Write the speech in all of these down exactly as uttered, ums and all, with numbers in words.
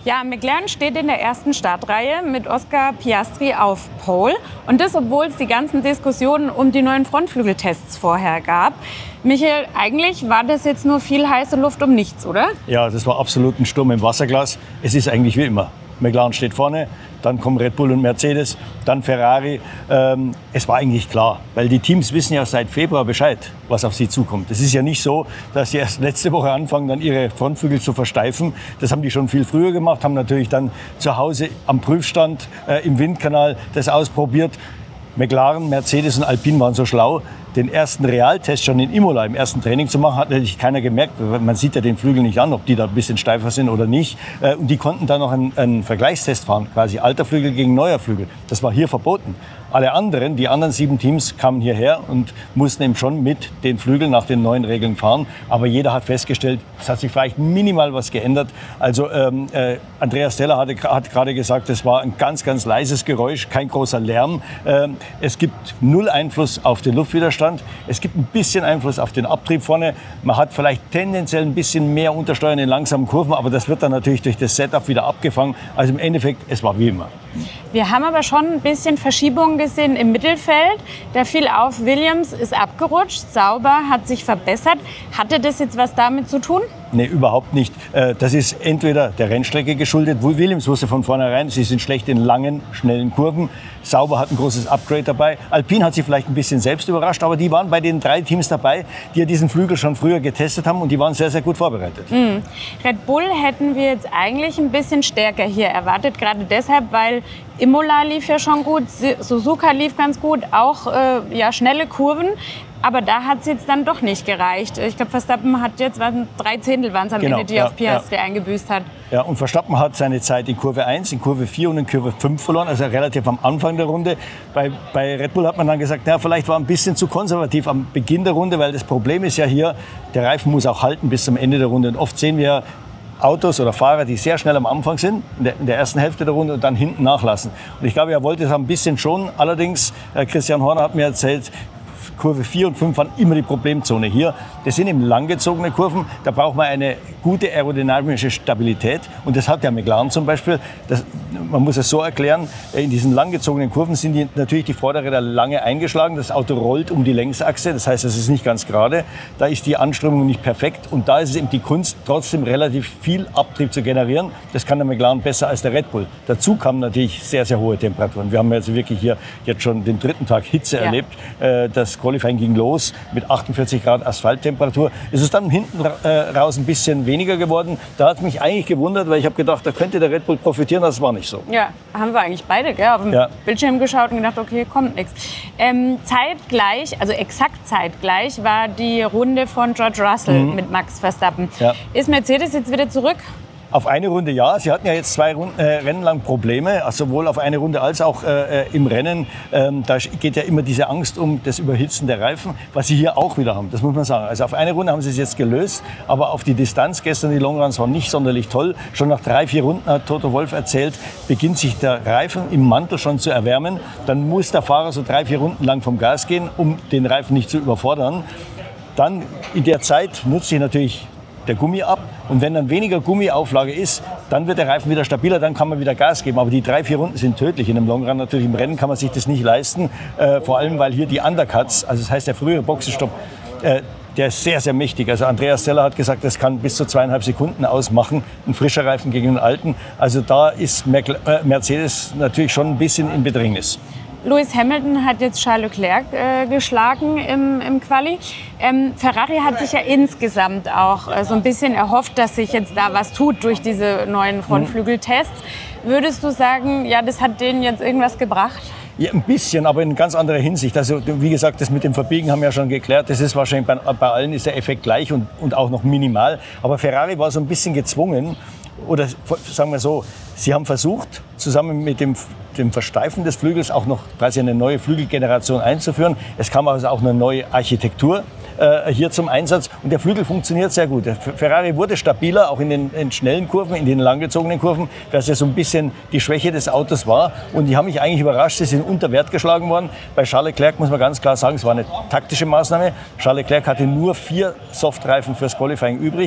Ja, McLaren steht in der ersten Startreihe mit Oscar Piastri auf Pole. Und das, obwohl es die ganzen Diskussionen um die neuen Frontflügeltests vorher gab. Michael, eigentlich war das jetzt nur viel heiße Luft um nichts, oder? Ja, das war absolut ein Sturm im Wasserglas. Es ist eigentlich wie immer. McLaren steht vorne, dann kommen Red Bull und Mercedes, dann Ferrari. Ähm, es war eigentlich klar, weil die Teams wissen ja seit Februar Bescheid, was auf sie zukommt. Es ist ja nicht so, dass sie erst letzte Woche anfangen, dann ihre Frontflügel zu versteifen. Das haben die schon viel früher gemacht, haben natürlich dann zu Hause am Prüfstand äh, im Windkanal das ausprobiert. McLaren, Mercedes und Alpine waren so schlau, den ersten Realtest schon in Imola im ersten Training zu machen, hat natürlich keiner gemerkt. Man sieht ja den Flügel nicht an, ob die da ein bisschen steifer sind oder nicht. Und die konnten dann noch einen, einen Vergleichstest fahren, quasi alter Flügel gegen neuer Flügel. Das war hier verboten. Alle anderen, die anderen sieben Teams, kamen hierher und mussten eben schon mit den Flügeln nach den neuen Regeln fahren. Aber jeder hat festgestellt, es hat sich vielleicht minimal was geändert. Also ähm, äh, Andreas Steller hatte, hat gerade gesagt, es war ein ganz, ganz leises Geräusch, kein großer Lärm. Ähm, es gibt null Einfluss auf den Luftwiderstand. Es gibt ein bisschen Einfluss auf den Abtrieb vorne. Man hat vielleicht tendenziell ein bisschen mehr Untersteuern in langsamen Kurven, aber das wird dann natürlich durch das Setup wieder abgefangen. Also im Endeffekt, es war wie immer. Wir haben aber schon ein bisschen Verschiebungen gesehen im Mittelfeld. Da fiel auf, Williams ist abgerutscht, Sauber hat sich verbessert. Hatte das jetzt was damit zu tun? Nee, überhaupt nicht. Das ist entweder der Rennstrecke geschuldet. Williams wusste von vornherein, sie sind schlecht in langen, schnellen Kurven. Sauber hat ein großes Upgrade dabei. Alpine hat sich vielleicht ein bisschen selbst überrascht, aber die waren bei den drei Teams dabei, die ja diesen Flügel schon früher getestet haben und die waren sehr, sehr gut vorbereitet. Mhm. Red Bull hätten wir jetzt eigentlich ein bisschen stärker hier erwartet, gerade deshalb, weil Imola lief ja schon gut, Suzuka lief ganz gut, auch äh, ja, schnelle Kurven. Aber da hat es jetzt dann doch nicht gereicht. Ich glaube, Verstappen hat jetzt waren drei Zehntel waren es am genau, Ende, die ja, auf Piastri ja. eingebüßt hat. Ja, und Verstappen hat seine Zeit in Kurve eins, in Kurve vier und in Kurve fünf verloren, also relativ am Anfang der Runde. Bei, bei Red Bull hat man dann gesagt, na, vielleicht war ein bisschen zu konservativ am Beginn der Runde, weil das Problem ist ja hier, der Reifen muss auch halten bis zum Ende der Runde. Und oft sehen wir Autos oder Fahrer, die sehr schnell am Anfang sind, in der, in der ersten Hälfte der Runde und dann hinten nachlassen. Und ich glaube, er wollte es ein bisschen schon. Allerdings, äh, Christian Horner hat mir erzählt, Kurve vier und fünf waren immer die Problemzone hier. Das sind eben langgezogene Kurven, da braucht man eine gute aerodynamische Stabilität. Und das hat der McLaren zum Beispiel. Das, man muss es so erklären, in diesen langgezogenen Kurven sind die, natürlich die Vorderräder lange eingeschlagen. Das Auto rollt um die Längsachse, das heißt, es ist nicht ganz gerade. Da ist die Anströmung nicht perfekt. Und da ist es eben die Kunst, trotzdem relativ viel Abtrieb zu generieren. Das kann der McLaren besser als der Red Bull. Dazu kamen natürlich sehr, sehr hohe Temperaturen. Wir haben also wirklich hier jetzt schon den dritten Tag Hitze ja. erlebt. Das Qualifying ging los mit achtundvierzig Grad Asphalttemperatur. Es ist dann hinten raus ein bisschen weniger geworden. Da hat es mich eigentlich gewundert, weil ich habe gedacht, da könnte der Red Bull profitieren, das war nicht so. Ja, haben wir eigentlich beide gell, auf dem ja. Bildschirm geschaut und gedacht, okay, kommt nichts. Ähm, zeitgleich, also exakt zeitgleich, war die Runde von George Russell mhm. mit Max Verstappen. Ja. Ist Mercedes jetzt wieder zurück? Auf eine Runde ja. Sie hatten ja jetzt zwei Runden, äh, Rennen lang Probleme, also sowohl auf eine Runde als auch äh, im Rennen. Ähm, da geht ja immer diese Angst um das Überhitzen der Reifen, was Sie hier auch wieder haben, das muss man sagen. Also auf eine Runde haben Sie es jetzt gelöst, aber auf die Distanz gestern, die Longruns waren nicht sonderlich toll. Schon nach drei, vier Runden, hat Toto Wolff erzählt, beginnt sich der Reifen im Mantel schon zu erwärmen. Dann muss der Fahrer so drei, vier Runden lang vom Gas gehen, um den Reifen nicht zu überfordern. Dann in der Zeit nutzt sich natürlich der Gummi ab. Und wenn dann weniger Gummiauflage ist, dann wird der Reifen wieder stabiler, dann kann man wieder Gas geben. Aber die drei, vier Runden sind tödlich in einem Longrun. Natürlich im Rennen kann man sich das nicht leisten. Äh, vor allem, weil hier die Undercuts, also das heißt der frühere Boxenstopp, äh, der ist sehr, sehr mächtig. Also Andreas Steller hat gesagt, das kann bis zu zweieinhalb Sekunden ausmachen, ein frischer Reifen gegen einen alten. Also da ist Mercedes natürlich schon ein bisschen in Bedrängnis. Lewis Hamilton hat jetzt Charles Leclerc äh, geschlagen im, im Quali. Ähm, Ferrari hat sich ja insgesamt auch äh, so ein bisschen erhofft, dass sich jetzt da was tut durch diese neuen Frontflügeltests. Würdest du sagen, ja, das hat denen jetzt irgendwas gebracht? Ja, ein bisschen, aber in ganz anderer Hinsicht. Also wie gesagt, das mit dem Verbiegen haben wir ja schon geklärt. Das ist wahrscheinlich bei, bei allen ist der Effekt gleich und, und auch noch minimal. Aber Ferrari war so ein bisschen gezwungen, oder sagen wir so, sie haben versucht, zusammen mit dem, dem Versteifen des Flügels auch noch quasi eine neue Flügelgeneration einzuführen. Es kam also auch eine neue Architektur äh, hier zum Einsatz und der Flügel funktioniert sehr gut. Der Ferrari wurde stabiler, auch in den in schnellen Kurven, in den langgezogenen Kurven, was ja so ein bisschen die Schwäche des Autos war. Und die haben mich eigentlich überrascht, sie sind unter Wert geschlagen worden. Bei Charles Leclerc muss man ganz klar sagen, es war eine taktische Maßnahme. Charles Leclerc hatte nur vier Softreifen fürs Qualifying übrig.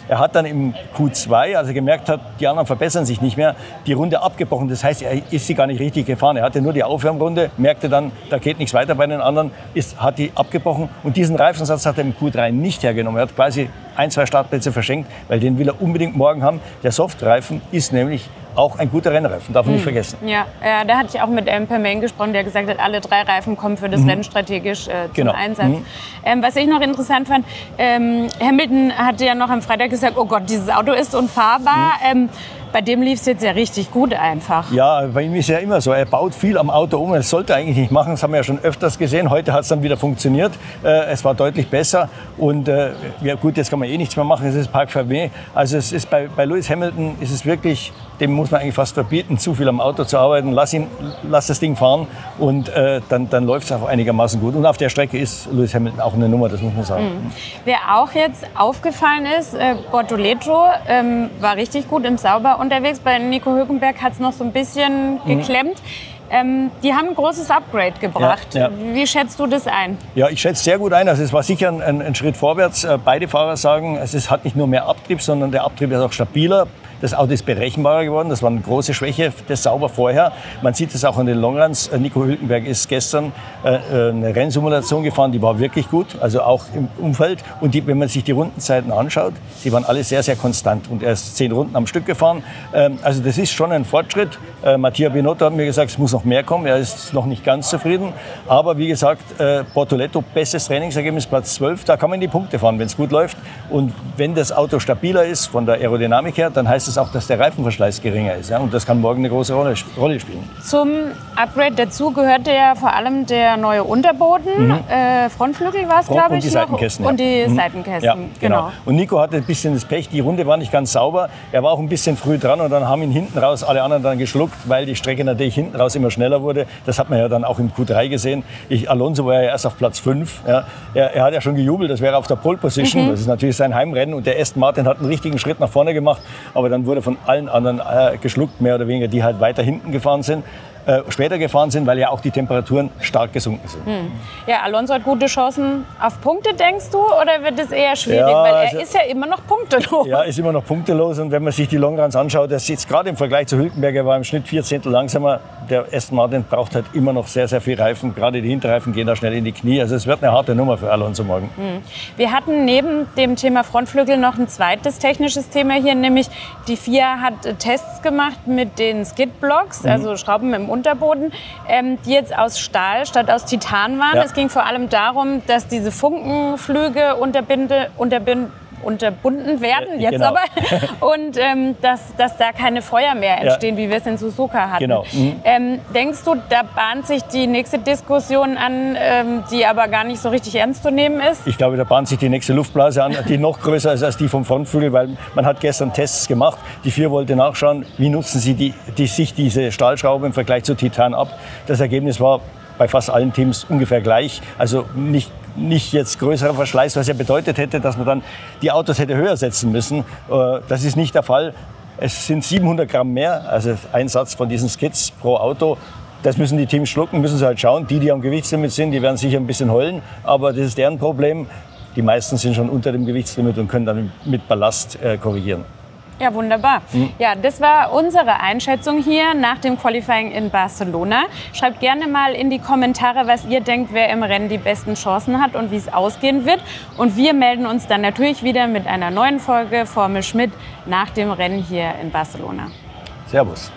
Er hat dann im Q zwei, als er gemerkt hat, die anderen verbessern sich nicht mehr, die Runde abgebrochen. Das heißt, er ist sie gar nicht richtig gefahren. Er hatte nur die Aufwärmrunde, merkte dann, da geht nichts weiter bei den anderen, ist, hat die abgebrochen. Und diesen Reifensatz hat er im Q drei nicht hergenommen. Er hat quasi ein, zwei Startplätze verschenkt, weil den will er unbedingt morgen haben. Der Softreifen ist nämlich auch ein guter Rennreifen, darf man nicht vergessen. Ja, ja, da hatte ich auch mit Elm Permain gesprochen, der gesagt hat, alle drei Reifen kommen für das mhm. Rennen strategisch äh, zum genau. Einsatz. Mhm. Ähm, was ich noch interessant fand, ähm, Hamilton hatte ja noch am Freitag gesagt, oh Gott, dieses Auto ist unfahrbar. Mhm. Ähm, Bei dem lief es jetzt ja richtig gut einfach. Ja, bei ihm ist ja immer so. Er baut viel am Auto um. Das sollte er eigentlich nicht machen. Das haben wir ja schon öfters gesehen. Heute hat es dann wieder funktioniert. Äh, es war deutlich besser. Und äh, ja gut, jetzt kann man eh nichts mehr machen. Es ist Parc Fermé. Also es ist bei, bei Lewis Hamilton ist es wirklich, dem muss man eigentlich fast verbieten, zu viel am Auto zu arbeiten. Lass ihn, lass das Ding fahren und äh, dann, dann läuft es auch einigermaßen gut. Und auf der Strecke ist Lewis Hamilton auch eine Nummer, das muss man sagen. Mhm. Wer auch jetzt aufgefallen ist, äh, Bortoleto ähm, war richtig gut im Sauber unterwegs. Bei Nico Hülkenberg hat es noch so ein bisschen geklemmt. Mhm. Ähm, die haben ein großes Upgrade gebracht. Ja, ja. Wie schätzt du das ein? Ja, ich schätze sehr gut ein. Also es war sicher ein, ein Schritt vorwärts. Beide Fahrer sagen, es ist, hat nicht nur mehr Abtrieb, sondern der Abtrieb ist auch stabiler. Das Auto ist berechenbarer geworden. Das war eine große Schwäche des Sauber vorher. Man sieht es auch an den Longruns. Nico Hülkenberg ist gestern äh, eine Rennsimulation gefahren, die war wirklich gut, also auch im Umfeld. Und die, wenn man sich die Rundenzeiten anschaut, die waren alle sehr, sehr konstant. Und er ist zehn Runden am Stück gefahren. Ähm, also das ist schon ein Fortschritt. Äh, Mattia Binotto hat mir gesagt, es muss noch mehr kommen. Er ist noch nicht ganz zufrieden. Aber wie gesagt, äh, Bortoleto, bestes Trainingsergebnis, Platz zwölf. Da kann man in die Punkte fahren, wenn es gut läuft. Und wenn das Auto stabiler ist von der Aerodynamik her, dann heißt es auch, dass der Reifenverschleiß geringer ist. Ja? Und das kann morgen eine große Rolle, Rolle spielen. Zum Upgrade dazu gehörte ja vor allem der neue Unterboden. Mhm. Äh, Frontflügel war es, glaube ich. Und die Seitenkästen. Und die mhm. Seitenkästen, ja, genau. genau. Und Nico hatte ein bisschen das Pech, die Runde war nicht ganz sauber. Er war auch ein bisschen früh dran und dann haben ihn hinten raus alle anderen dann geschluckt, weil die Strecke natürlich hinten raus immer schneller wurde. Das hat man ja dann auch im Q drei gesehen. Ich, Alonso war ja erst auf Platz fünf. Ja. Er, er hat ja schon gejubelt, das wäre auf der Pole Position. Mhm. Das ist natürlich sein Heimrennen. Und der Aston Martin hat einen richtigen Schritt nach vorne gemacht. Aber dann wurde von allen anderen äh, geschluckt, mehr oder weniger, die halt weiter hinten gefahren sind. Äh, später gefahren sind, weil ja auch die Temperaturen stark gesunken sind. Hm. Ja, Alonso hat gute Chancen auf Punkte, denkst du? Oder wird es eher schwierig? Ja, weil er also, ist ja immer noch punktelos. Ja, ist immer noch punktelos. Und wenn man sich die Longruns anschaut, das sieht gerade im Vergleich zu Hülkenberg, er war im Schnitt vier Zehntel langsamer. Der Aston Martin braucht halt immer noch sehr, sehr viel Reifen. Gerade die Hinterreifen gehen da schnell in die Knie. Also es wird eine harte Nummer für Alonso morgen. Hm. Wir hatten neben dem Thema Frontflügel noch ein zweites technisches Thema hier, nämlich die F I A hat Tests gemacht mit den Skidblocks, mhm. also Schrauben im Unterboden, ähm, die jetzt aus Stahl statt aus Titan waren. Ja. Es ging vor allem darum, dass diese Funkenflüge unterbinde, unterbind, unterbunden werden, jetzt genau. aber, und ähm, dass, dass da keine Feuer mehr entstehen, ja. wie wir es in Suzuka hatten. Genau. Mhm. Ähm, denkst du, da bahnt sich die nächste Diskussion an, ähm, die aber gar nicht so richtig ernst zu nehmen ist? Ich glaube, da bahnt sich die nächste Luftblase an, die noch größer ist als die vom Frontflügel, weil man hat gestern Tests gemacht. Die F I A wollte nachschauen, wie nutzen sie die, die, sich diese Stahlschraube im Vergleich zu Titan ab. Das Ergebnis war bei fast allen Teams ungefähr gleich. Also nicht, nicht jetzt größerer Verschleiß, was ja bedeutet hätte, dass man dann die Autos hätte höher setzen müssen. Das ist nicht der Fall. Es sind siebenhundert Gramm mehr, also ein Satz von diesen Skids pro Auto. Das müssen die Teams schlucken, müssen sie halt schauen. Die, die am Gewichtslimit sind, die werden sicher ein bisschen heulen. Aber das ist deren Problem. Die meisten sind schon unter dem Gewichtslimit und können dann mit Ballast äh, korrigieren. Ja, wunderbar. Mhm. Ja, das war unsere Einschätzung hier nach dem Qualifying in Barcelona. Schreibt gerne mal in die Kommentare, was ihr denkt, wer im Rennen die besten Chancen hat und wie es ausgehen wird. Und wir melden uns dann natürlich wieder mit einer neuen Folge Formel Schmidt nach dem Rennen hier in Barcelona. Servus.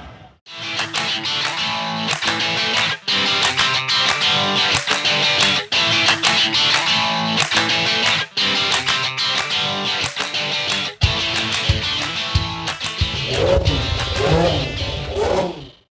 Yeah.